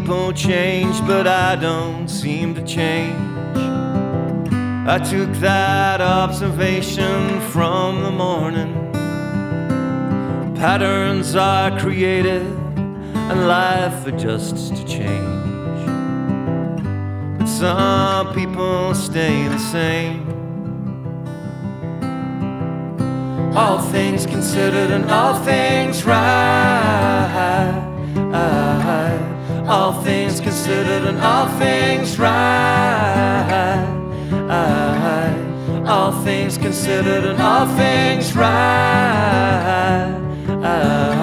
people change, but I don't seem to change. I took that observation from the morning. Patterns are created and life adjusts to change, but some people stay the same. All things considered and all things right. All things considered and all things right. All things considered and all things right.